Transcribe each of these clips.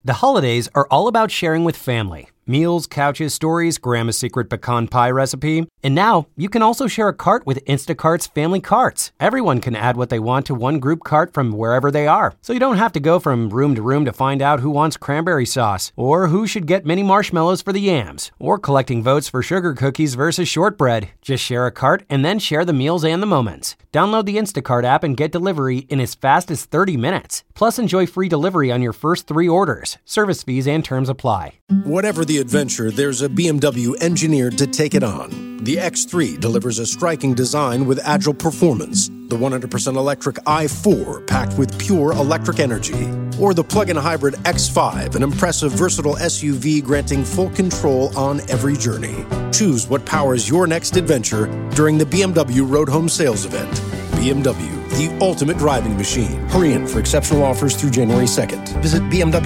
The holidays are all about sharing with family. Meals, couches, stories, Grandma's secret pecan pie recipe. And now, you can also share a cart with Instacart's Family Carts. Everyone can add what they want to one group cart from wherever they are. So you don't have to go from room to find out who wants cranberry sauce, or who should get mini marshmallows for the yams, or collecting votes for sugar cookies versus shortbread. Just share a cart and then share the meals and the moments. Download the Instacart app and get delivery in as fast as 30 minutes. Plus, enjoy free delivery on your first 3 orders. Service fees and terms apply. Whatever the adventure, there's a BMW engineered to take it on. The X3 delivers a striking design with agile performance. The 100% electric i4 packed with pure electric energy. Or the plug-in hybrid X5, an impressive versatile SUV granting full control on every journey. Choose what powers your next adventure during the BMW Road Home Sales Event. BMW, the ultimate driving machine. Hurry in for exceptional offers through January 2nd. Visit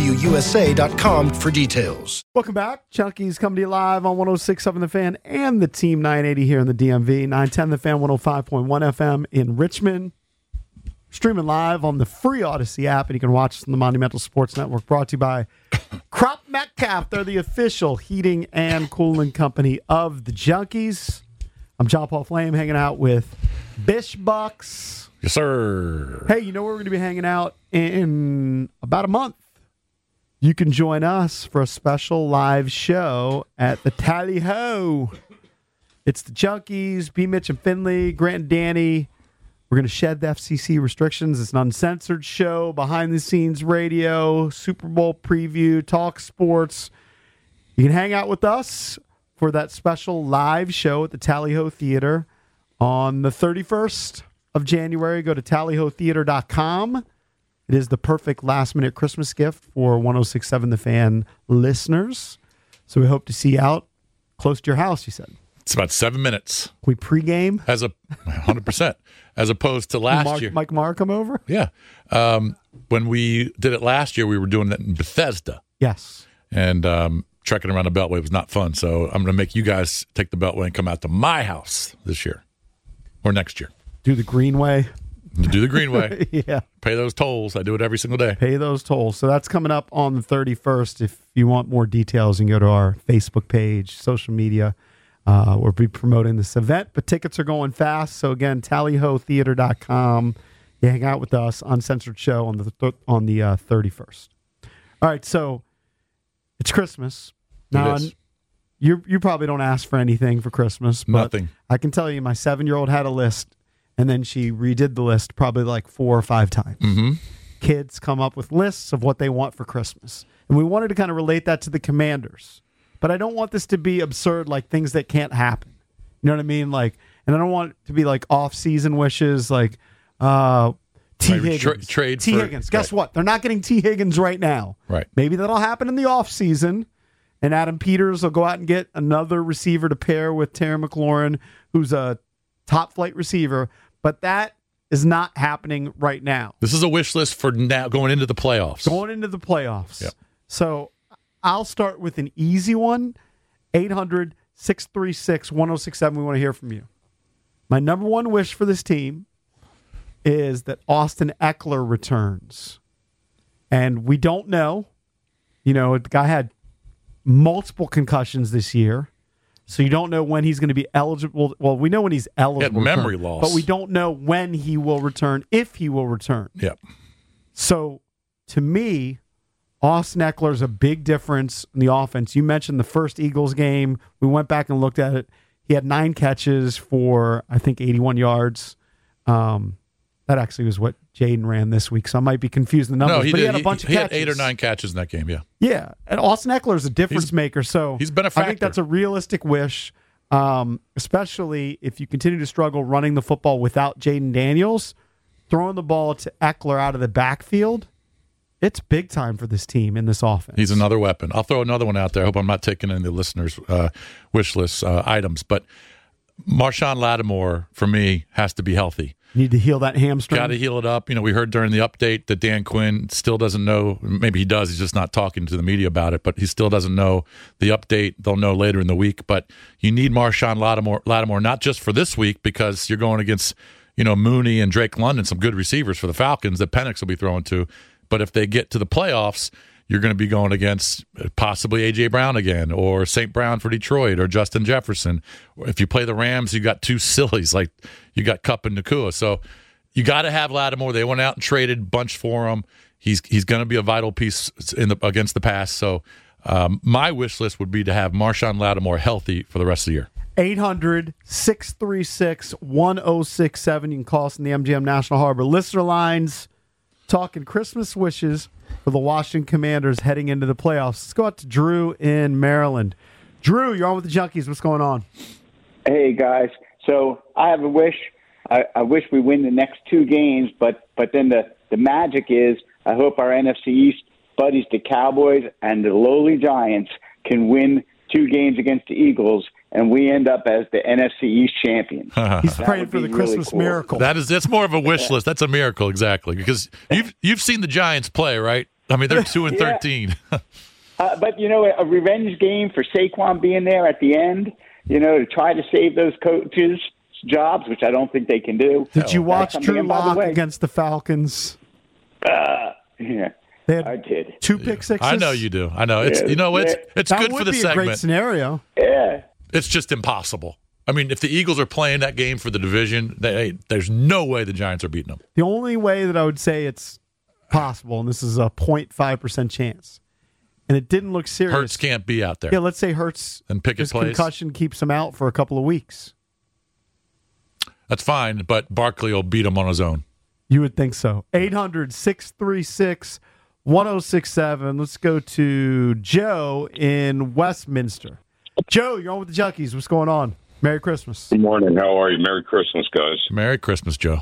BMWUSA.com for details. Welcome back. Chunky's coming to you live on 106.7 The Fan and the Team 980 here in the DMV. 910 The Fan, 105.1 FM in Richmond. Streaming live on the free Odyssey app, and you can watch us on the Monumental Sports Network, brought to you by Crop Metcalf. They're the official heating and cooling company of the Junkies. I'm John Paul Flame, hanging out with Bish Bucks. Yes, sir. Hey, you know where we're going to be hanging out in about a month? You can join us for a special live show at the Tally Ho. It's the Junkies, B. Mitch and Finley, Grant and Danny. We're going to shed the FCC restrictions. It's an uncensored show, behind-the-scenes radio, Super Bowl preview, talk sports. You can hang out with us for that special live show at the Tally Ho Theater on the 31st of January. Go to tallyhotheater.com. It is the perfect last-minute Christmas gift for 106.7 The Fan listeners. So we hope to see you out close to your house, you said. It's about 7 minutes. We pregame? 100%. As opposed to last year. Mike Marr come over? Yeah. When we did it last year, we were doing that in Bethesda. Yes. And trekking around the Beltway was not fun. So I'm going to make you guys take the Beltway and come out to my house this year or next year. Do the Greenway. Do the Greenway. Yeah. Pay those tolls. I do it every single day. Pay those tolls. So that's coming up on the 31st. If you want more details, you can go to our Facebook page, social media. We'll be promoting this event, but tickets are going fast. So again, tallyhotheater.com. You hang out with us, uncensored show on the 31st. All right, so it's Christmas. Now, you probably don't ask for anything for Christmas. But nothing. I can tell you my 7-year-old had a list, and then she redid the list probably like 4 or 5 times. Mm-hmm. Kids come up with lists of what they want for Christmas. And we wanted to kind of relate that to the Commanders. But I don't want this to be absurd, like things that can't happen. You know what I mean? Like, and I don't want it to be like off-season wishes, like T. Higgins. Trade T. for, Higgins. Guess what? They're not getting T. Higgins right now. Right. Maybe that'll happen in the off-season, and Adam Peters will go out and get another receiver to pair with Terry McLaurin, who's a top-flight receiver. But that is not happening right now. This is a wish list for now going into the playoffs. Going into the playoffs. Yep. So I'll start with an easy one. 800-636-1067. We want to hear from you. My number one wish for this team is that Austin Eckler returns. And we don't know. You know, the guy had multiple concussions this year. So you don't know when he's going to be eligible. Well, we know when he's eligible. He had memory loss. But we don't know when he will return, if he will return. Yep. So to me, Austin Eckler is a big difference in the offense. You mentioned the first Eagles game. We went back and looked at it. He had 9 catches for, I think, 81 yards. That actually was what Jaden ran this week, so I might be confusing the numbers. No, but he had a bunch of catches. He had 8 or 9 catches in that game, yeah. Yeah, and Austin Eckler is a difference maker, so he's been a factor. I think that's a realistic wish, especially if you continue to struggle running the football without Jaden Daniels. Throwing the ball to Eckler out of the backfield, it's big time for this team in this offense. He's another weapon. I'll throw another one out there. I hope I'm not taking any of the listeners' wish list items, but Marshawn Lattimore, for me, has to be healthy. Need to heal that hamstring. Got to heal it up. You know, we heard during the update that Dan Quinn still doesn't know. Maybe he does. He's just not talking to the media about it. But he still doesn't know the update. They'll know later in the week. But you need Marshawn Lattimore not just for this week because you're going against, you know, Mooney and Drake London, some good receivers for the Falcons that Penix will be throwing to. But if they get to the playoffs, you're going to be going against possibly A.J. Brown again, or St. Brown for Detroit, or Justin Jefferson. If you play the Rams, you got two sillies, like you got Kupp and Nacua. So you got to have Lattimore. They went out and traded a bunch for him. He's going to be a vital piece against the pass. So my wish list would be to have Marshawn Lattimore healthy for the rest of the year. 800-636-1067. You can call us in the MGM National Harbor listener lines, talking Christmas wishes for the Washington Commanders heading into the playoffs. Let's go out to Drew in Maryland. Drew, you're on with the Junkies. What's going on? Hey, guys. So I have a wish. I wish we win the next two games, but then the magic is I hope our NFC East buddies, the Cowboys and the lowly Giants, can win two games against the Eagles, and we end up as the NFC East champion. He's praying for the Christmas miracle. That's more of a wish list. That's a miracle, exactly. Because you've seen the Giants play, right? I mean, they're 2-13. But a revenge game for Saquon being there at the end, to try to save those coaches' jobs, which I don't think they can do. Did you watch Drew Lock against the Falcons? Yeah. I did. 2 pick sixes. I know you do. I know it's it's good for the segment. That would be a great scenario. Yeah. It's just impossible. I mean, if the Eagles are playing that game for the division, there's no way the Giants are beating them. The only way that I would say it's possible, and this is a 0.5% chance, and it didn't look serious. Hurts can't be out there. Yeah, let's say Hurts and Pickett plays. Concussion keeps him out for a couple of weeks. That's fine, but Barkley will beat him on his own. You would think so. 800-636-1067. Let's go to Joe in Westminster. Joe, you're on with the Junkies. What's going on? Merry Christmas. Good morning. How are you? Merry Christmas, guys. Merry Christmas, Joe.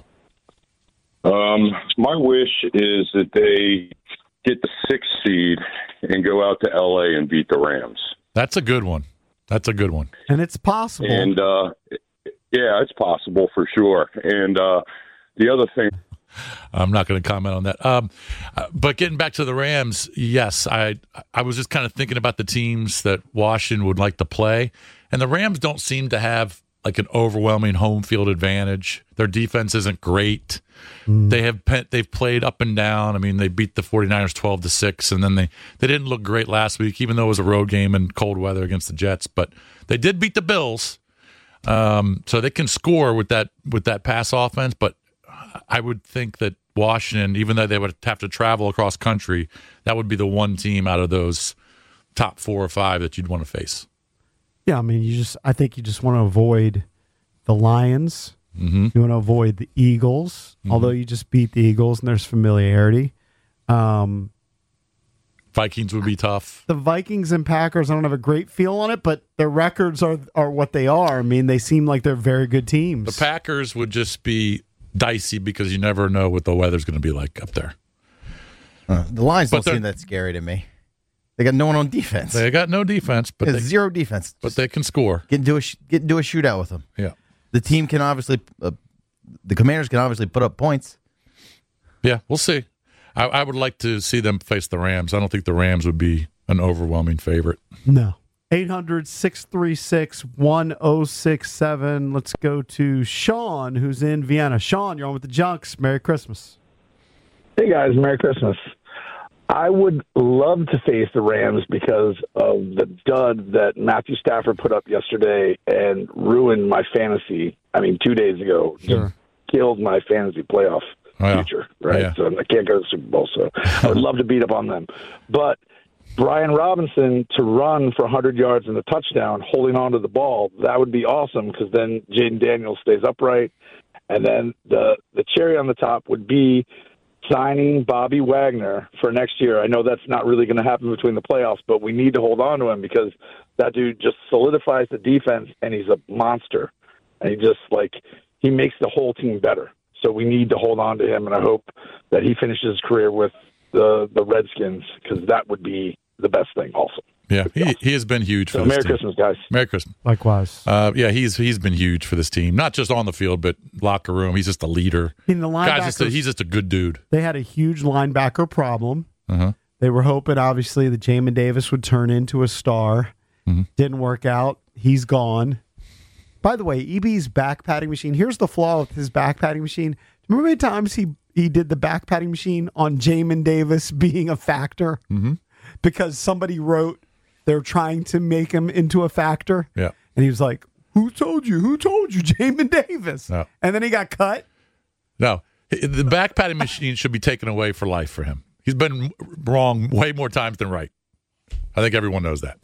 My wish is that they get the 6th seed and go out to L.A. and beat the Rams. That's a good one. And it's possible. And, yeah, it's possible for sure. And the other thing, I'm not going to comment on that. But getting back to the Rams, yes, I was just kind of thinking about the teams that Washington would like to play, and the Rams don't seem to have like an overwhelming home field advantage. Their defense isn't great. They've played up and down. I mean, they beat the 49ers 12-6, and then they didn't look great last week, even though it was a road game in cold weather against the Jets. But they did beat the Bills, so they can score with that pass offense. But I would think that Washington, even though they would have to travel across country, that would be the one team out of those top 4 or 5 that you'd want to face. Yeah, I mean, I think you just want to avoid the Lions. Mm-hmm. You want to avoid the Eagles, although you just beat the Eagles and there's familiarity. Vikings would be tough. The Vikings and Packers, I don't have a great feel on it, but their records are what they are. I mean, they seem like they're very good teams. The Packers would just be dicey because you never know what the weather's going to be like up there. The Lions don't seem that scary to me. They got no one on defense. They got no defense, but zero defense. But they can score. Get into a shootout with them. Yeah. The team can obviously, the Commanders can obviously put up points. Yeah, we'll see. I would like to see them face the Rams. I don't think the Rams would be an overwhelming favorite. No. 800-636-1067. Let's go to Sean, who's in Vienna. Sean, you're on with the Junks. Merry Christmas. Hey, guys. Merry Christmas. I would love to face the Rams because of the dud that Matthew Stafford put up yesterday and ruined my fantasy. 2 days ago. Sure. Killed my fantasy playoff future, right? Yeah. So I can't go to the Super Bowl, so I would love to beat up on them. But Brian Robinson to run for 100 yards and a touchdown holding on to the ball, that would be awesome because then Jaden Daniels stays upright. And then the cherry on the top would be signing Bobby Wagner for next year. I know that's not really going to happen between the playoffs, but we need to hold on to him because that dude just solidifies the defense, and he's a monster. And he makes the whole team better. So we need to hold on to him, and I hope that he finishes his career with the Redskins because that would be the best thing also. Yeah, he has been huge for this Merry team. Christmas, guys. Merry Christmas. Likewise. Yeah, he's been huge for this team, not just on the field, but locker room. He's just a leader. In the linebackers, he's just a good dude. They had a huge linebacker problem. Uh-huh. They were hoping, obviously, that Jamin Davis would turn into a star. Mm-hmm. Didn't work out. He's gone. By the way, EB's back padding machine, here's the flaw with his back padding machine. Remember how many times he did the back padding machine on Jamin Davis being a factor? Mm-hmm. because somebody wrote they're trying to make him into a factor. Yeah. And he was like, Who told you, Jamin Davis? No. And then he got cut. No. The back patting machine should be taken away for life for him. He's been wrong way more times than right. I think everyone knows that.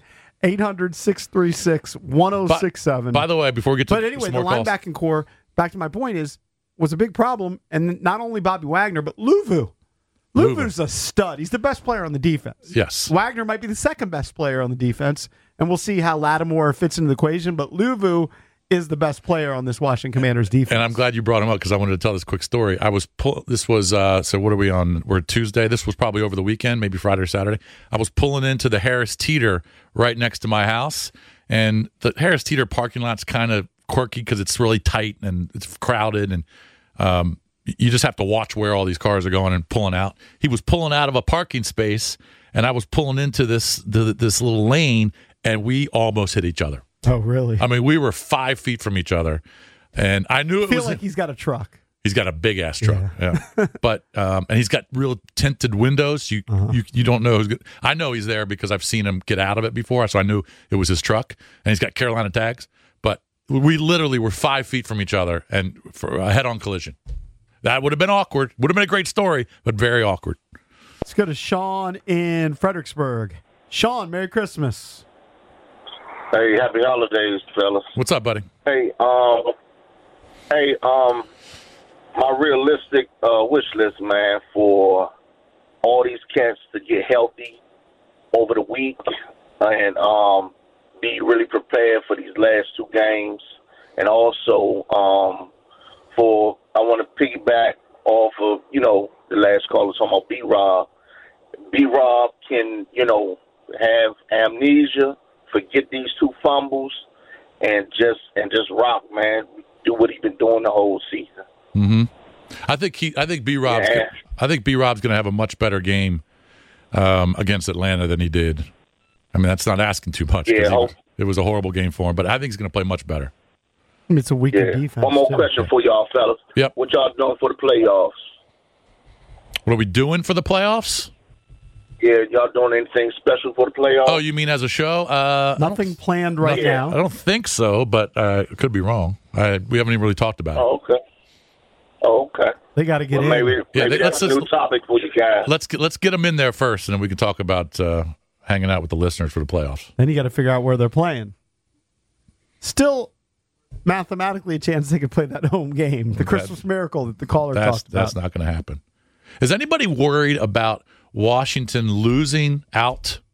800-636-1067. By the way, before we get to But anyway, some the more calls, linebacking core, back to my point, was a big problem. And not only Bobby Wagner, but Luvu. Luvu's a stud. He's the best player on the defense. Yes. Wagner might be the second best player on the defense, and we'll see how Lattimore fits into the equation. But Luvu is the best player on this Washington Commanders defense. And I'm glad you brought him up because I wanted to tell this quick story. This was, so what are we on? We're Tuesday. This was probably over the weekend, maybe Friday or Saturday. I was pulling into the Harris Teeter right next to my house, and the Harris Teeter parking lot's kind of quirky because it's really tight and it's crowded, and you just have to watch where all these cars are going and pulling out. He was pulling out of a parking space, and I was pulling into this little lane, and we almost hit each other. Oh, really? I mean, we were 5 feet from each other, and I knew it was like he's got a truck. He's got a big ass truck, yeah. But and he's got real tinted windows. You don't know who's good. I know he's there because I've seen him get out of it before, so I knew it was his truck, and he's got Carolina tags. But we literally were 5 feet from each other, and for a head-on collision. That would have been awkward. Would have been a great story, but very awkward. Let's go to Sean in Fredericksburg. Sean, Merry Christmas. Hey, happy holidays, fellas. What's up, buddy? Hey, my realistic wish list, man, for all these cats to get healthy over the week and be really prepared for these last two games, and also I want to piggyback off of the last caller talking about B-Rob. B-Rob can have amnesia, forget these two fumbles, and just rock, man. Do what he's been doing the whole season. Mm-hmm. I think B-Rob's going to have a much better game against Atlanta than he did. I mean, that's not asking too much. Yeah, it was a horrible game for him, but I think he's going to play much better. It's a weaker defense. One more question for y'all, fellas. Yep. What y'all doing for the playoffs? What are we doing for the playoffs? Yeah, y'all doing anything special for the playoffs? Oh, you mean as a show? Nothing planned right now. I don't think so, but it could be wrong. We haven't even really talked about it. Oh, okay. They got to get in. Maybe that's a new topic for you guys. Let's get them in there first, and then we can talk about hanging out with the listeners for the playoffs. Then you got to figure out where they're playing. Still, mathematically, a chance they could play that home game. The Christmas miracle that the caller talked about. That's not going to happen. Is anybody worried about Washington losing to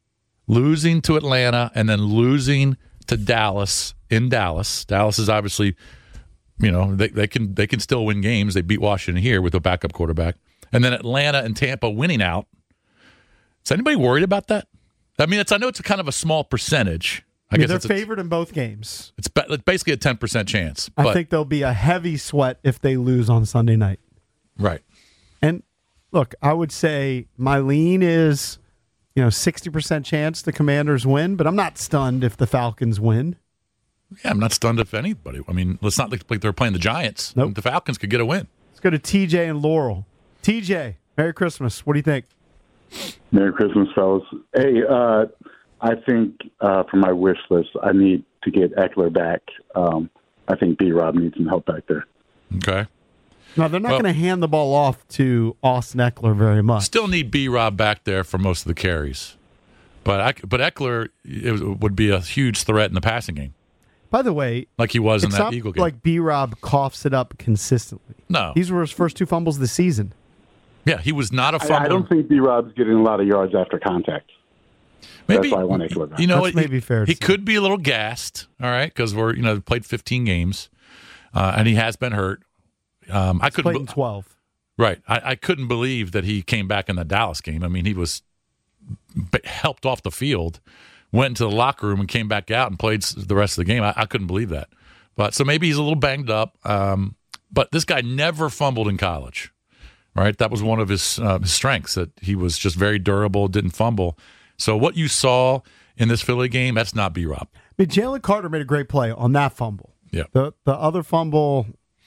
Atlanta and then losing to Dallas in Dallas? Dallas is obviously, they can still win games. They beat Washington here with a backup quarterback. And then Atlanta and Tampa winning out. Is anybody worried about that? I mean, I know it's a kind of a small percentage. I guess they're favored in both games. It's basically a 10% chance. I think there'll be a heavy sweat if they lose on Sunday night. Right. And look, I would say my lean is, 60% chance the Commanders win, but I'm not stunned if the Falcons win. Yeah, I'm not stunned if anybody. I mean, let's not look like they're playing the Giants. Nope. The Falcons could get a win. Let's go to TJ and Laurel. TJ, Merry Christmas. What do you think? Merry Christmas, fellas. Hey, I think for my wish list, I need to get Eckler back. I think B-Rob needs some help back there. Okay. No, they're not going to hand the ball off to Austin Eckler very much. Still need B-Rob back there for most of the carries. But Eckler would be a huge threat in the passing game. By the way, like he was in that Eagle game. Like B-Rob coughs it up consistently. No. These were his first two fumbles of the season. Yeah, he was not a fumbler. I don't think B-Rob's getting a lot of yards after contact. Maybe, that's why I want Eckler back. That's maybe fair. He could be a little gassed, all right, because we're played 15 games, and he has been hurt. I couldn't played in 12. Right, I couldn't believe that he came back in the Dallas game. I mean, he was helped off the field, went into the locker room, and came back out and played the rest of the game. I couldn't believe that. But so maybe he's a little banged up. But this guy never fumbled in college, right? That was one of his strengths, that he was just very durable, didn't fumble. So what you saw in this Philly game, that's not B-Rob. I mean, Jalen Carter made a great play on that fumble. Yeah. The other fumble,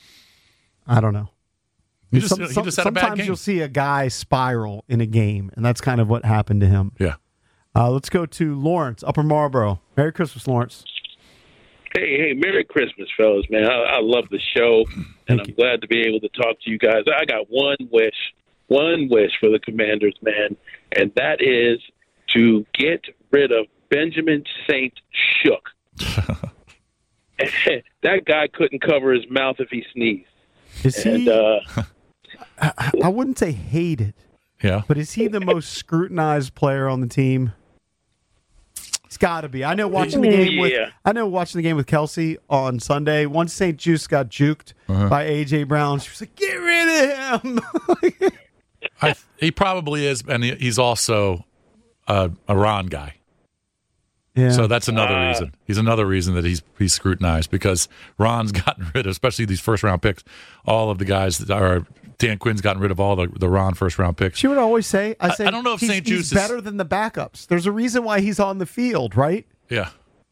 I don't know. He just had a bad game. Sometimes you'll see a guy spiral in a game, and that's kind of what happened to him. Yeah. Let's go to Lawrence, Upper Marlboro. Merry Christmas, Lawrence. Hey, Merry Christmas, fellas, man. I love the show, and I'm glad to be able to talk to you guys. I got one wish for the Commanders, man, and that is to get rid of Benjamin St. Shook. That guy couldn't cover his mouth if he sneezed. I wouldn't say hated. Yeah. But is he the most scrutinized player on the team? It's got to be. I know watching the game with Kelsey on Sunday. Once St. Juice got juked by A.J. Brown, she was like, "Get rid of him." He probably is, and he's also a Ron guy. Yeah. So that's another reason. He's another reason that he's scrutinized, because Ron's gotten rid of, especially these first-round picks, all of the guys that are. Dan Quinn's gotten rid of all the Ron first-round picks. She would always say, I don't know if St. Juice is better than the backups. There's a reason why he's on the field, right? Yeah.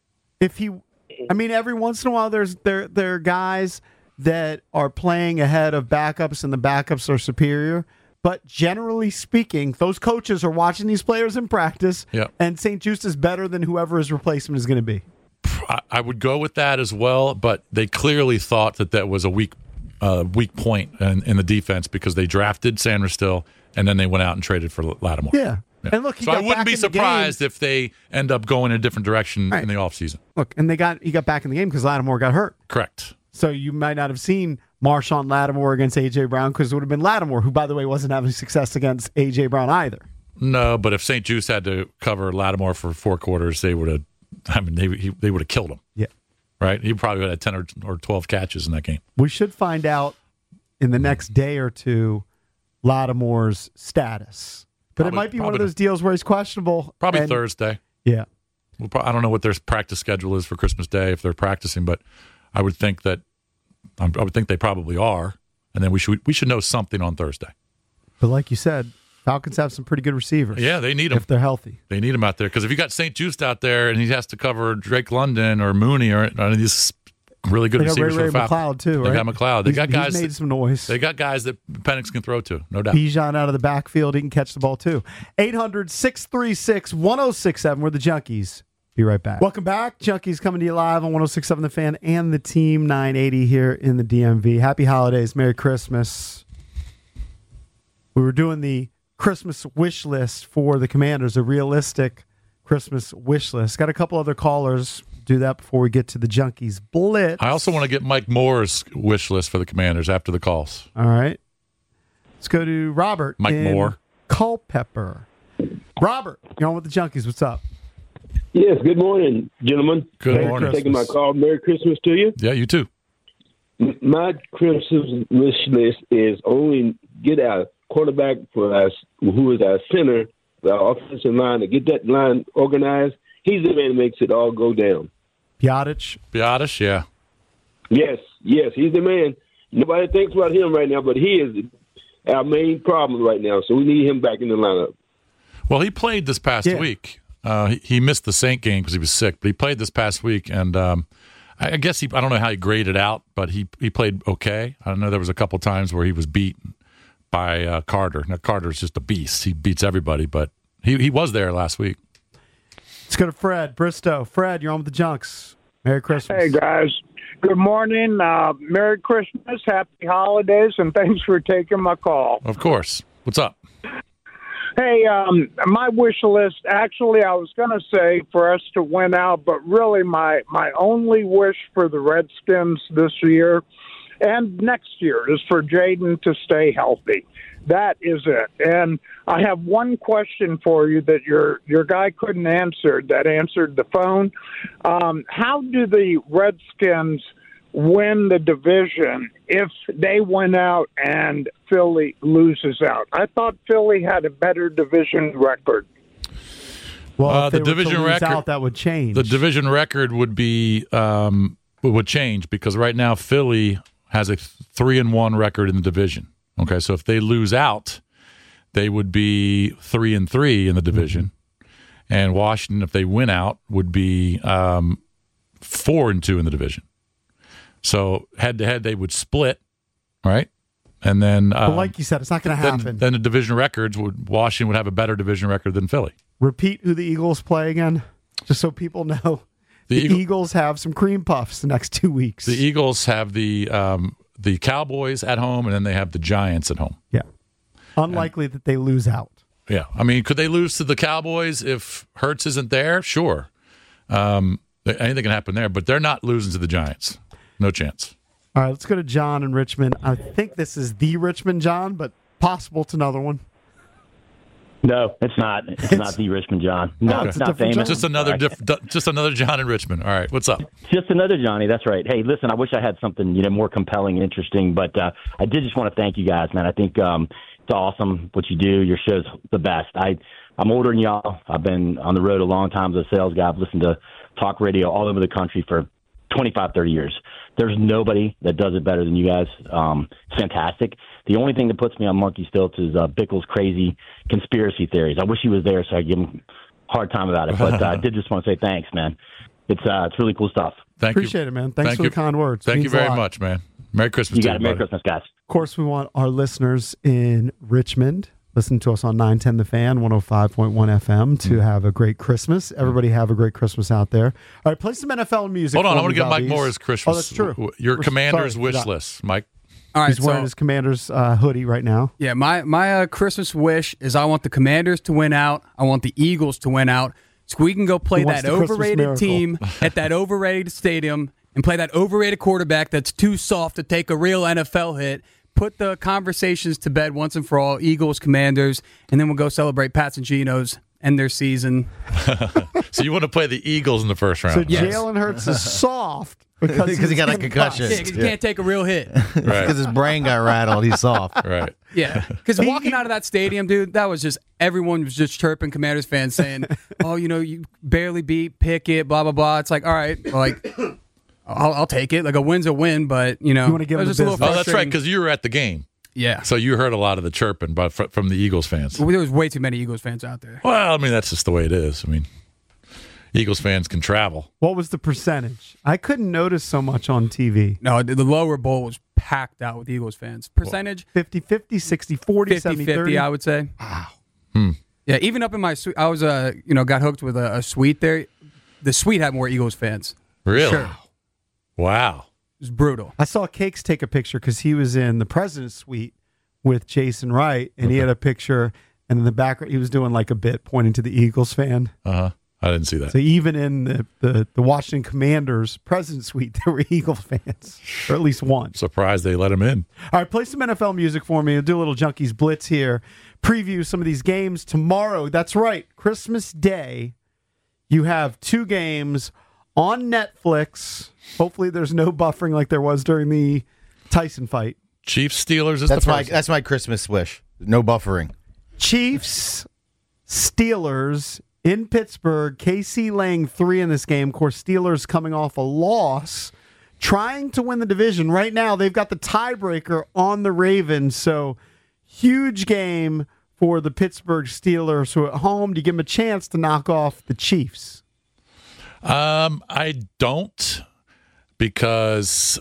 Every once in a while, there are guys that are playing ahead of backups, and the backups are superior. But generally speaking, those coaches are watching these players in practice, and St. Juice is better than whoever his replacement is going to be. I would go with that as well, but they clearly thought that was a weak point in the defense, because they drafted Sanders still, and then they went out and traded for Lattimore. Yeah. And look, so I wouldn't be surprised if they end up going in a different direction in the offseason. Look, and he got back in the game because Lattimore got hurt. Correct. So you might not have seen Marshawn Lattimore against A.J. Brown, because it would have been Lattimore, who, by the way, wasn't having success against A.J. Brown either. No, but if St. Juice had to cover Lattimore for 4 quarters, they would have. They would have killed him. Yeah. Right. He probably would have had 10 or 12 catches in that game. We should find out in the next day or two Lattimore's status. But it might be one of those deals where he's questionable. Probably Thursday. Yeah. I don't know what their practice schedule is for Christmas Day if they're practicing, but I would think they probably are, and then we should know something on Thursday. But like you said, Falcons have some pretty good receivers. Yeah, they need them if they're healthy. They need them out there, because if you got St. Juice out there and he has to cover Drake London or Mooney or these really good receivers for the Falcons. McLeod too, right? They got McLeod. They got guys. He's made some noise. They got guys that Penix can throw to, no doubt. Bijan out of the backfield, he can catch the ball too. 800-636-1067. We're the Junkies. Be right back. Welcome back. Junkies coming to you live on 106.7 The Fan and the Team 980 here in the DMV. Happy holidays. Merry Christmas. We were doing the Christmas wish list for the Commanders, a realistic Christmas wish list. Got a couple other callers. Do that before we get to the Junkies Blitz. I also want to get Mike Moore's wish list for the Commanders after the calls. All right. Let's go to Robert. Mike Moore. Culpeper. Robert, you're on with the Junkies. What's up? Yes, good morning, gentlemen. Good morning. Thanks for taking my call. Merry Christmas to you. Yeah, you too. My Christmas wish list is only get a quarterback for us, who is our center, the offensive line, to get that line organized. He's the man that makes it all go down. Biotic, yeah. Yes, he's the man. Nobody thinks about him right now, but he is our main problem right now, so we need him back in the lineup. Well, he played this past week. He missed the Saint game because he was sick, but he played this past week, and I guess I don't know how he graded out, but he played okay. I know there was a couple times where he was beaten by Carter. Now, Carter's just a beast. He beats everybody, but he was there last week. Let's go to Fred Bristow. Fred, you're on with the Junks. Merry Christmas. Hey, guys. Good morning. Merry Christmas. Happy holidays, and thanks for taking my call. Of course. What's up? Hey, my wish list, actually, I was going to say for us to win out, but really my only wish for the Redskins this year and next year is for Jaden to stay healthy. That is it. And I have one question for you that your guy couldn't answer, that answered the phone. How do the Redskins win the division if they win out and Philly loses out? I thought Philly had a better division record. Well, if the division record out, that would change. The division record would be would change, because right now Philly has a 3-1 record in the division. Okay, so if they lose out, they would be 3-3 in the division, and Washington, if they win out, would be 4-2 in the division. So head to head, they would split, right? And then, but like you said, it's not going to happen. Then the division records Washington would have a better division record than Philly. Repeat who the Eagles play again, just so people know. The Eagles have some cream puffs the next 2 weeks. The Eagles have the Cowboys at home, and then they have the Giants at home. Yeah, unlikely that they lose out. Yeah, I mean, could they lose to the Cowboys if Hurts isn't there? Sure, anything can happen there, but they're not losing to the Giants. No chance. All right, let's go to John in Richmond. I think this is the Richmond John, but possible it's another one. No, it's not. It's not the Richmond John. No, it's not famous. Just another John in Richmond. All right, what's up? Just another Johnny. That's right. Hey, listen, I wish I had something more compelling and interesting, but I did just want to thank you guys, man. I think it's awesome what you do. Your show's the best. I'm older than y'all. I've been on the road a long time as a sales guy. I've listened to talk radio all over the country for 25, 30 years. There's nobody that does it better than you guys. It's fantastic. The only thing that puts me on monkey stilts is Bickle's crazy conspiracy theories. I wish he was there so I could give him a hard time about it. But I did just want to say thanks, man. It's really cool stuff. Appreciate it, man. Thanks for the kind words. Thank you very much, man. Merry Christmas you to got it. Merry Christmas, guys. Of course, we want our listeners in Richmond listen to us on 910 The Fan, 105.1 FM to have a great Christmas. Everybody have a great Christmas out there. All right, play some NFL music. Hold on, I want to get Mike Moore's Christmas. Oh, that's true. Your Commander's wish list, Mike. All right, he's wearing his Commander's hoodie right now. Yeah, my Christmas wish is I want the Commanders to win out. I want the Eagles to win out, so we can go play that overrated team at that overrated stadium and play that overrated quarterback that's too soft to take a real NFL hit. Put the conversations to bed once and for all, Eagles, Commanders, and then we'll go celebrate Pats and Geno's, end their season. So you want to play the Eagles in the first round? So Jalen Hurts is soft because he got a concussion. Yeah, because he can't take a real hit. Right. Because his brain got rattled. He's soft. Right. Yeah. Because walking out of that stadium, dude, that was just, everyone was just chirping Commanders fans saying, oh, you barely beat Pickett, blah, blah, blah. It's like, all right, I'll take it. Like a win's a win, but you want to give it was just a little frustrating. Oh, that's right, because you were at the game. Yeah. So you heard a lot of the chirping, but from the Eagles fans. Well, there was way too many Eagles fans out there. Well, I mean that's just the way it is. I mean, Eagles fans can travel. What was the percentage? I couldn't notice so much on TV. No, the lower bowl was packed out with Eagles fans. Percentage? 50-50, 60-40, 70-30, I would say. Wow. Yeah, even up in my suite, I was got hooked with a suite there. The suite had more Eagles fans. Really? Sure. Wow. It was brutal. I saw Cakes take a picture because he was in the president's suite with Jason Wright, and he had a picture, and in the background, he was doing like a bit pointing to the Eagles fan. I didn't see that. So even in the Washington Commanders president's suite, there were Eagles fans, or at least one. Surprised they let him in. All right, play some NFL music for me. I'll do a little Junkies Blitz here. Preview some of these games tomorrow. That's right, Christmas Day. You have 2 games on Netflix. Hopefully there's no buffering like there was during the Tyson fight. Chiefs Steelers is that's my Christmas wish. No buffering. Chiefs Steelers in Pittsburgh. KC laying 3 in this game. Of course, Steelers coming off a loss, trying to win the division. Right now, they've got the tiebreaker on the Ravens. So huge game for the Pittsburgh Steelers, who at home, do you give them a chance to knock off the Chiefs? I don't, because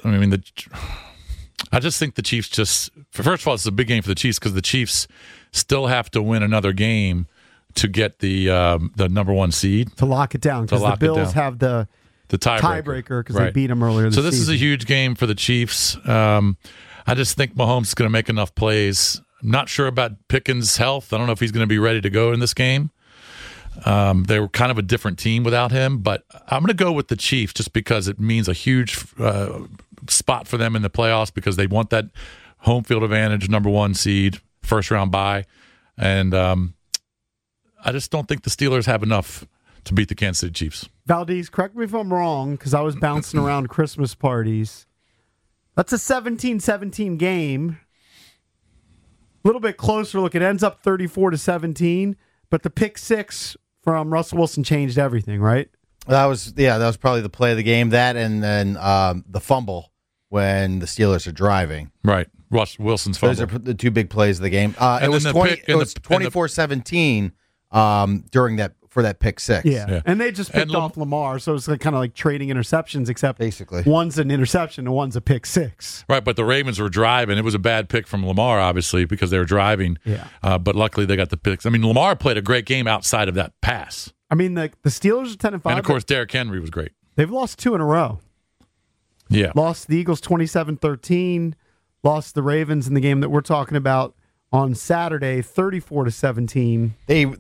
I just think the Chiefs first of all, it's a big game for the Chiefs because the Chiefs still have to win another game to get the number 1 seed to lock it down, because the Bills have the tiebreaker because they beat them earlier this season. So this is a huge game for the Chiefs. I just think Mahomes is going to make enough plays. I'm not sure about Pickens' health. I don't know if he's going to be ready to go in this game. They were kind of a different team without him, but I'm going to go with the Chiefs just because it means a huge spot for them in the playoffs because they want that home field advantage, number 1 seed, first round bye. And I just don't think the Steelers have enough to beat the Kansas City Chiefs. Valdez, correct me if I'm wrong, because I was bouncing around Christmas parties. That's a 17-17 game. A little bit closer look. It ends up 34-17, but the pick 6 from Russell Wilson changed everything, right? That was probably the play of the game. That and then the fumble when the Steelers are driving. Right. Wilson's fumble. Those are the 2 big plays of the game. It was 24-17 during that for that pick six. Yeah. And they just picked off Lamar, so it's kind of like trading interceptions, except basically one's an interception and one's a pick six. Right, but the Ravens were driving. It was a bad pick from Lamar, obviously, because they were driving. Yeah. But luckily they got the picks. I mean, Lamar played a great game outside of that pass. I mean, the Steelers are 10-5. And, of course, Derrick Henry was great. They've lost 2 in a row. Yeah. Lost the Eagles 27-13. Lost the Ravens in the game that we're talking about on Saturday, 34-17.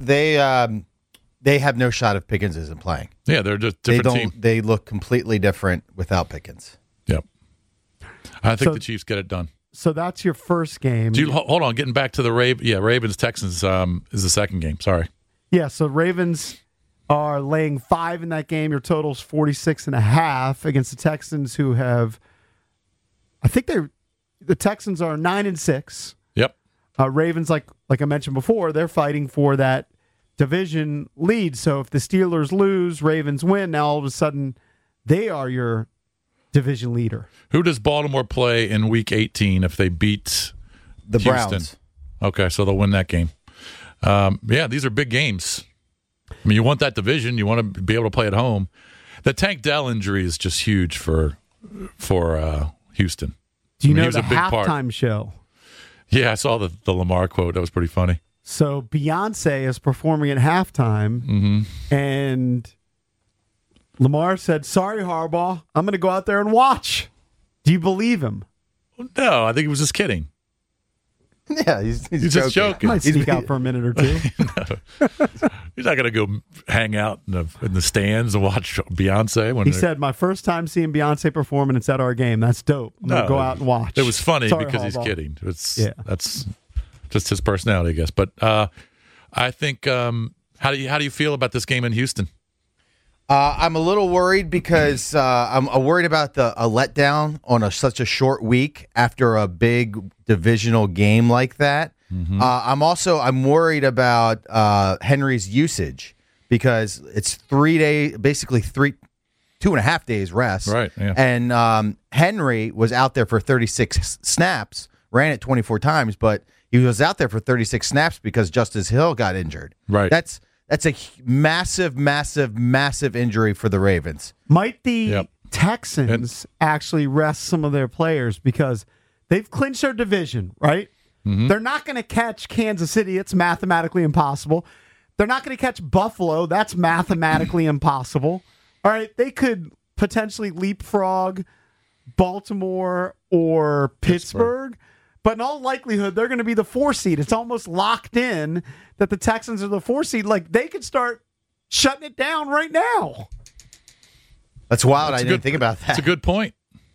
They have no shot if Pickens isn't playing. Yeah, they're just different team. They look completely different without Pickens. Yep. I think the Chiefs get it done. So that's your first game. Hold on, getting back to the Ravens-Texans is the second game. Sorry. Yeah, so Ravens are laying 5 in that game. Your total's 46.5 against the Texans, who have, I think the Texans are 9-6. Yep. Ravens, like I mentioned before, they're fighting for that division lead. So if the Steelers lose, Ravens win. Now all of a sudden, they are your division leader. Who does Baltimore play in Week 18 if they beat the Houston? Browns? Okay, so they'll win that game. These are big games. I mean, you want that division. You want to be able to play at home. The Tank Dell injury is just huge for Houston. Do you know the halftime show? Yeah, I saw the Lamar quote. That was pretty funny. So Beyonce is performing at halftime, and Lamar said, "Sorry, Harbaugh, I'm going to go out there and watch." Do you believe him? No, I think he was just kidding. Yeah, he's just joking. Might sneak out for a minute or two. He's not going to go hang out in the stands and watch Beyonce. He said, "My first time seeing Beyonce perform, and it's at our game. That's dope. I'm going to go out and watch." It was funny Sorry, because Harbaugh. he's kidding. That's just his personality, I guess. But I think, how do you feel about this game in Houston? I'm a little worried because I'm worried about a letdown on such a short week after a big divisional game like that. I'm worried about Henry's usage because it's 3 days, basically 2.5 days rest. Right. Yeah. And Henry was out there for 36 snaps, ran it 24 times, but he was out there for 36 snaps because Justice Hill got injured. Right. That's a massive, massive, massive injury for the Ravens. Might the Texans actually rest some of their players because they've clinched their division, right? They're not going to catch Kansas City. It's mathematically impossible. They're not going to catch Buffalo. That's mathematically impossible. All right, they could potentially leapfrog Baltimore or Pittsburgh. But in all likelihood, they're going to be the 4 seed. It's almost locked in that the Texans are the 4 seed. Like, they could start shutting it down right now. That's wild. I didn't think about that. It's a good point.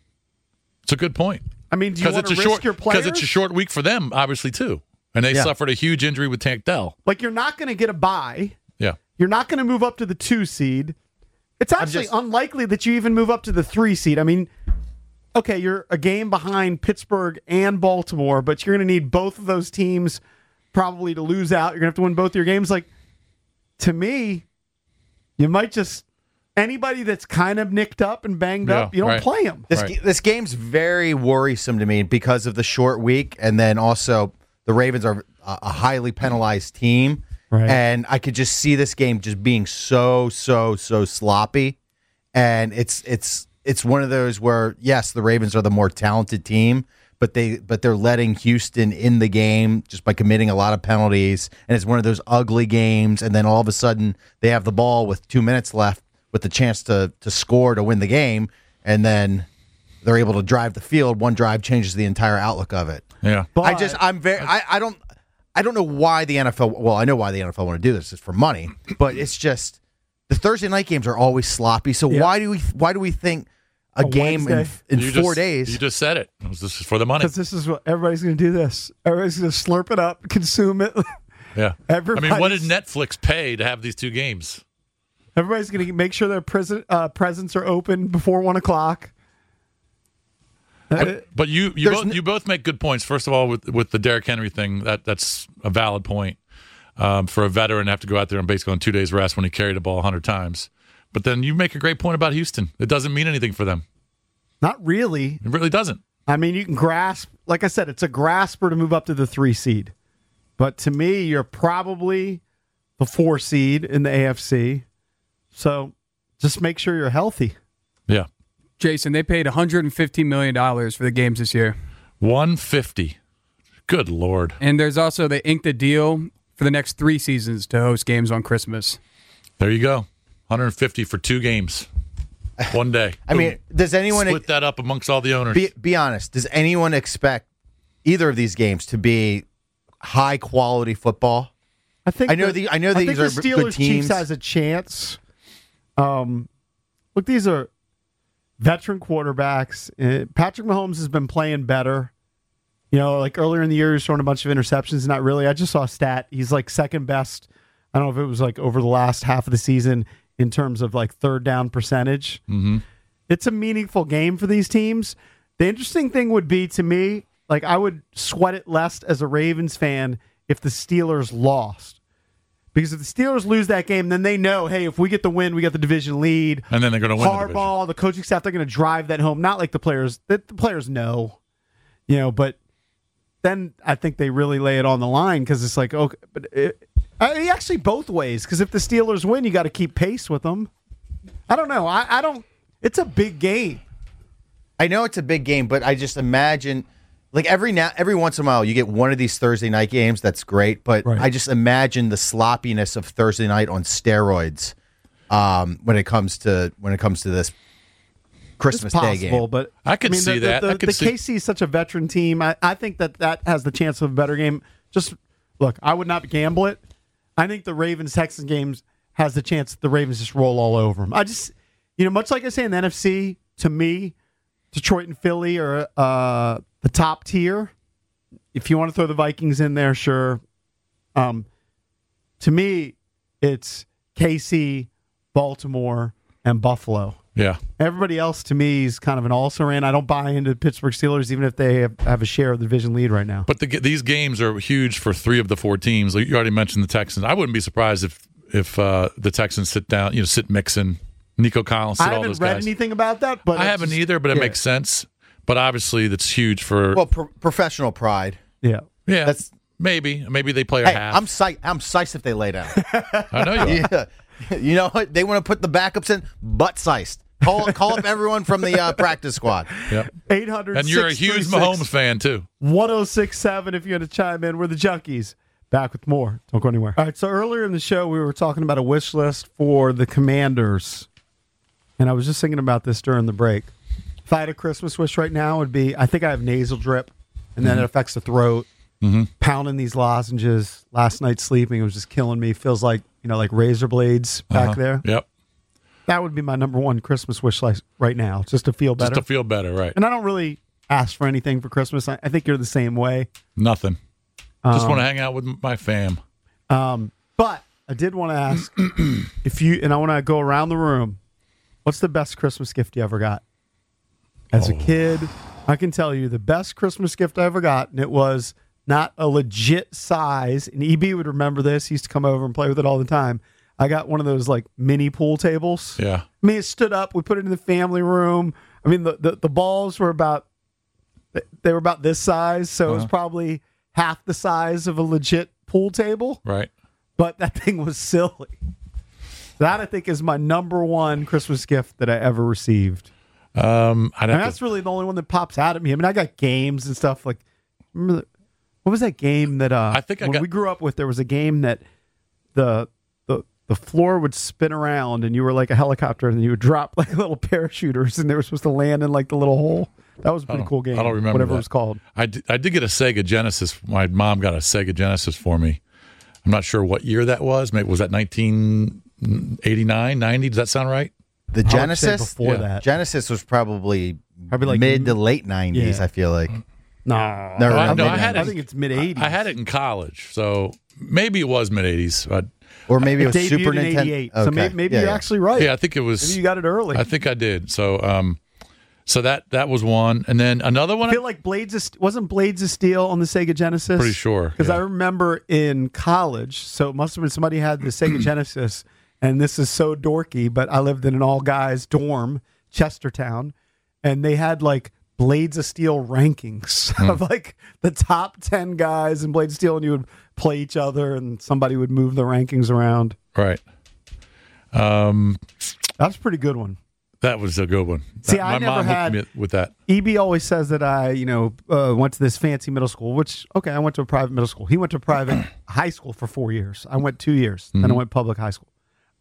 I mean, do you want to risk your players? Because it's a short week for them, obviously, too. And they suffered a huge injury with Tank Dell. Like, you're not going to get a bye. Yeah. You're not going to move up to the 2 seed. It's actually unlikely that you even move up to the 3 seed. I mean, okay, you're a game behind Pittsburgh and Baltimore, but you're going to need both of those teams probably to lose out. You're going to have to win both your games. Like, to me, you might just anybody that's kind of nicked up and banged up, you don't play them. This game's very worrisome to me because of the short week, and then also the Ravens are a highly penalized team. Right. And I could just see this game just being so sloppy. And it's one of those where, yes, the Ravens are the more talented team, but they're letting Houston in the game just by committing a lot of penalties. And it's one of those ugly games. And then all of a sudden they have the ball with 2 minutes left with the chance to score to win the game. And then they're able to drive the field. One drive changes the entire outlook of it. Yeah. I don't know why the NFL. Well, I know why the NFL want to do this. It's for money, but it's just the Thursday night games are always sloppy. So why do we think a game in 4 days? You just said it. This is for the money. Because this is what everybody's going to do. Everybody's going to slurp it up, consume it. Yeah. I mean, what did Netflix pay to have these 2 games? Everybody's going to make sure their presents are open before 1 o'clock. But you both make good points. First of all, with the Derrick Henry thing, that's a valid point for a veteran to have to go out there and basically on 2 days rest when he carried the ball 100 times. But then you make a great point about Houston. It doesn't mean anything for them. Not really. It really doesn't. I mean, you can grasp. Like I said, it's a grasper to move up to the 3 seed. But to me, you're probably the 4 seed in the AFC. So just make sure you're healthy. Yeah. Jason, they paid $150 million for the games this year. 150. Good Lord. And there's also, they inked a deal for the next 3 seasons to host games on Christmas. There you go. 150 for 2 games. One day. I mean, does anyone split that up amongst all the owners? Be honest. Does anyone expect either of these games to be high quality football? I think these are the Steelers good teams. Chiefs has a chance. Look, these are veteran quarterbacks. Patrick Mahomes has been playing better. You know, like earlier in the year, he was throwing a bunch of interceptions. Not really. I just saw a stat. He's like second best. I don't know if it was like over the last half of the season in terms of like third down percentage. Mm-hmm. It's a meaningful game for these teams. The interesting thing would be, to me, like I would sweat it less as a Ravens fan if the Steelers lost. Because if the Steelers lose that game, then they know, hey, if we get the win, we got the division lead. And then they're going to win Harbaugh, the coaching staff, they're going to drive that home. Not like the players. The players know, you know, but then I think they really lay it on the line because it's like, okay, but actually both ways. Because if the Steelers win, you got to keep pace with them. I don't know. I don't. It's a big game. I know it's a big game, but I just imagine, like every once in a while, you get one of these Thursday night games. That's great, but I just imagine the sloppiness of Thursday night on steroids when it comes to this Christmas Day game. But I could see that. The KC is such a veteran team. I think that has the chance of a better game. Just look, I would not gamble it. I think the Ravens-Texans games has the chance that the Ravens just roll all over them. I just, much like I say in the NFC, to me, Detroit and Philly are the top tier. If you want to throw the Vikings in there, sure. To me, it's KC, Baltimore, and Buffalo. Yeah. Everybody else, to me, is kind of an also-ran. I don't buy into the Pittsburgh Steelers, even if they have a share of the division lead right now. But these games are huge for 3 of the 4 teams. Like you already mentioned the Texans. I wouldn't be surprised if the Texans sit down, sit Mixon, Nico Collins, sit all those guys. I haven't read anything about that. But I haven't either, but it makes sense. But obviously, that's huge for professional pride. Yeah, that's maybe they play a half. I'm psyched if they lay down. I know you are. Yeah. You know what? They want to put the backups in, butt sized. Call up everyone from the practice squad. Yep. 800. And you're a huge Mahomes fan too. 1067. If you had to chime in, we're the Junkies. Back with more. Don't go anywhere. All right. So earlier in the show, we were talking about a wish list for the Commanders, and I was just thinking about this during the break. If I had a Christmas wish right now, it would be, I think I have nasal drip, and then it affects the throat. Pounding these lozenges. Last night sleeping, it was just killing me. Feels like, like razor blades back there. Yep. That would be my number one Christmas wish list right now, just to feel better. Just to feel better, right. And I don't really ask for anything for Christmas. I think you're the same way. Nothing. Just want to hang out with my fam. But I did want to ask and I want to go around the room, what's the best Christmas gift you ever got? As a kid, I can tell you the best Christmas gift I ever got, and it was not a legit size, and EB would remember this. He used to come over and play with it all the time. I got one of those like mini pool tables. Yeah. I mean, it stood up. We put it in the family room. I mean, the balls were about this size, so it was probably half the size of a legit pool table. Right. But that thing was silly. That, I think, is my number one Christmas gift that I ever received. That's really the only one that pops out at me. I mean, I got games and stuff like. Remember what was that game that we grew up with? There was a game that the floor would spin around and you were like a helicopter and you would drop like little parachuters and they were supposed to land in like the little hole. That was a pretty cool game. I don't remember whatever that. it was called. I did get a Sega Genesis. My mom got a Sega Genesis for me. I'm not sure what year that was. Maybe was that 1989, 90? Does that sound right? The Genesis before that. Genesis was probably like mid to late 90s. Yeah. I feel like. No, I think it's mid 80s. I had it in college, so maybe it was mid 80s. Or maybe it was debuted Super in Nintendo. 88. So maybe you're actually right. Yeah, I think it was. Maybe you got it early. I think I did. So, so that was one, and then another one. I feel like wasn't Blades of Steel on the Sega Genesis? Pretty sure, because I remember in college. So it must have been somebody had the Sega Genesis, and this is so dorky, but I lived in an all guys dorm, Chestertown, and they had like Blades of Steel rankings of like the top 10 guys in Blades of Steel, and you would play each other, and somebody would move the rankings around. Right. That's a pretty good one. That was a good one. See, my I never mom had hooked me with that. EB always says that I, went to this fancy middle school, which, okay, I went to a private middle school. He went to a private high school for 4 years. I went 2 years. Then I went public high school.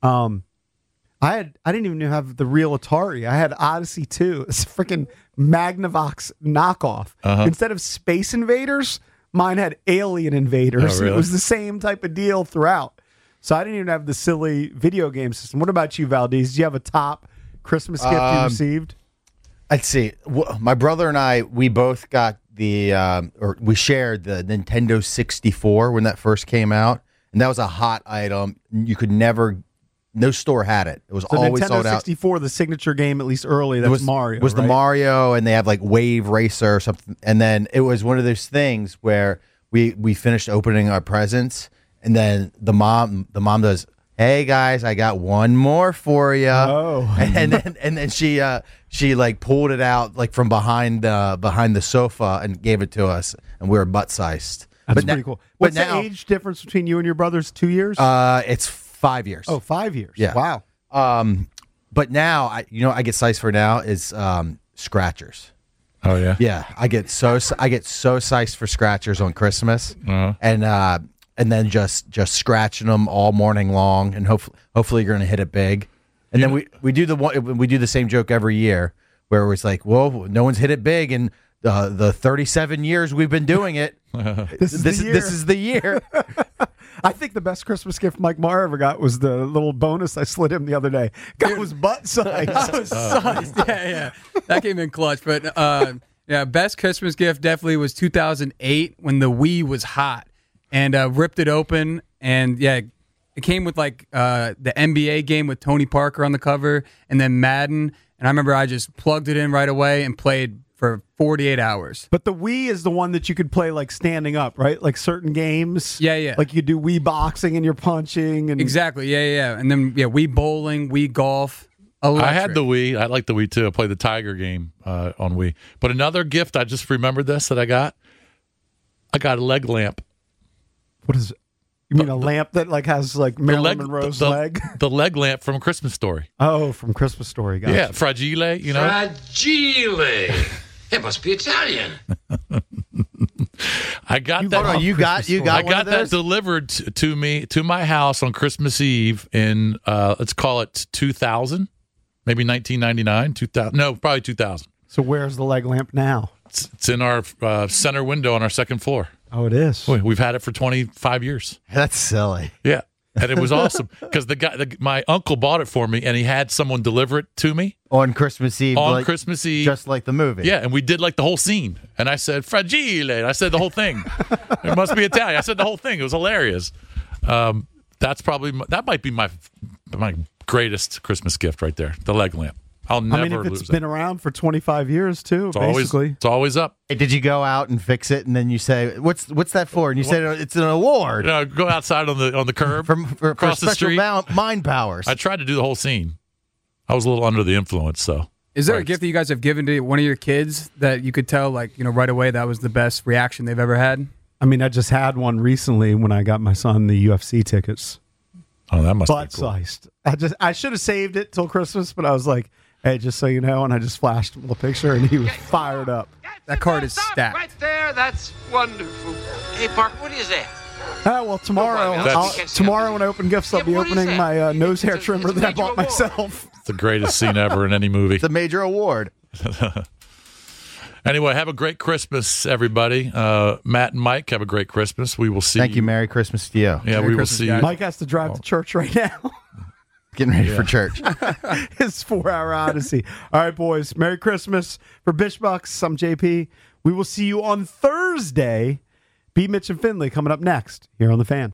I didn't even have the real Atari. I had Odyssey 2. It's a freaking Magnavox knockoff. Instead of Space Invaders, mine had Alien Invaders. Oh, really? It was the same type of deal throughout. So I didn't even have the silly video game system. What about you, Valdez? Did you have a top Christmas gift you received? Let's see. My brother and I, we both got or we shared the Nintendo 64 when that first came out. And that was a hot item. You could never... No store had it. It was always Nintendo sold out. 64, the signature game, at least early, that was Mario. Was right? the Mario, and they have like Wave Racer or something. And then it was one of those things where we finished opening our presents, and then the mom does, "Hey guys, I got one more for you." Oh, and then she like pulled it out like from behind the sofa and gave it to us, and we were butt sized. That's pretty cool. What's the age difference between you and your brothers? 2 years? It's 5 years. Oh, 5 years. Yeah. Wow. But now I get sized for now is scratchers. Oh yeah. Yeah, I get so sized for scratchers on Christmas, and then just scratching them all morning long, and hopefully you're gonna hit it big. And then we do the same joke every year where it's like, well, no one's hit it big in the 37 years we've been doing it. This is the year. I think the best Christmas gift Mike Marr ever got was the little bonus I slid him the other day. Guy was butt sized. I was sized. Yeah. That came in clutch. But best Christmas gift definitely was 2008 when the Wii was hot, and ripped it open. And it came with like the NBA game with Tony Parker on the cover, and then Madden. And I remember I just plugged it in right away and played for 48 hours. But the Wii is the one that you could play like standing up, right? Like certain games. Yeah. Like you could do Wii boxing and you're punching. And exactly. Yeah. And then Wii bowling, Wii golf. Electric. I had the Wii. I like the Wii too. I played the Tiger game on Wii. But another gift, I just remembered this that I got a leg lamp. What is it? You mean a lamp that like has like Marilyn Monroe's leg? The leg lamp from Christmas Story. Oh, from Christmas Story. Gotcha. Yeah, Fragile, you know. Fragile. It must be Italian. I got that. Hold on, you got I one got of those? that delivered to me to my house on Christmas Eve in let's call it 2000, maybe 1999, 2000. No, probably 2000. So where's the leg lamp now? It's in our center window on our second floor. Oh, it is. We've had it for 25 years. That's silly. Yeah. And it was awesome because my uncle bought it for me, and he had someone deliver it to me on Christmas Eve. Christmas Eve, just like the movie. Yeah, and we did like the whole scene. And I said "fragile." I said the whole thing. It must be Italian. I said the whole thing. It was hilarious. That might be my greatest Christmas gift right there. The leg lamp. I'll never lose it. I mean, if it's been around for 25 years too, basically. It's always up. Hey, did you go out and fix it, and then you say, "What's that for?" And you say, "It's an award." Go outside on the curb for across the special street. Mind powers. I tried to do the whole scene. I was a little under the influence, so. Is there a gift that you guys have given to one of your kids that you could tell, like, right away that was the best reaction they've ever had? I mean, I just had one recently when I got my son the UFC tickets. Oh, that must be cool. Butt-sized. I should have saved it till Christmas, but I was like, "Hey, just so you know," and I just flashed him a picture, and he was fired up. That card is stacked. Right there, that's wonderful. Hey, Parker, what is that? Well, tomorrow when I open gifts, I'll be opening my nose hair trimmer that I bought myself. It's the greatest scene ever in any movie. It's a major award. Anyway, have a great Christmas, everybody. Matt and Mike, have a great Christmas. We will see. Thank you. Merry Christmas to you. Yeah, we will see you. Mike has to drive to church right now. Getting ready for church. His 4-hour odyssey. All right, boys. Merry Christmas. For Bishbucks, I'm JP. We will see you on Thursday. Beat Mitch and Finley coming up next here on The Fan.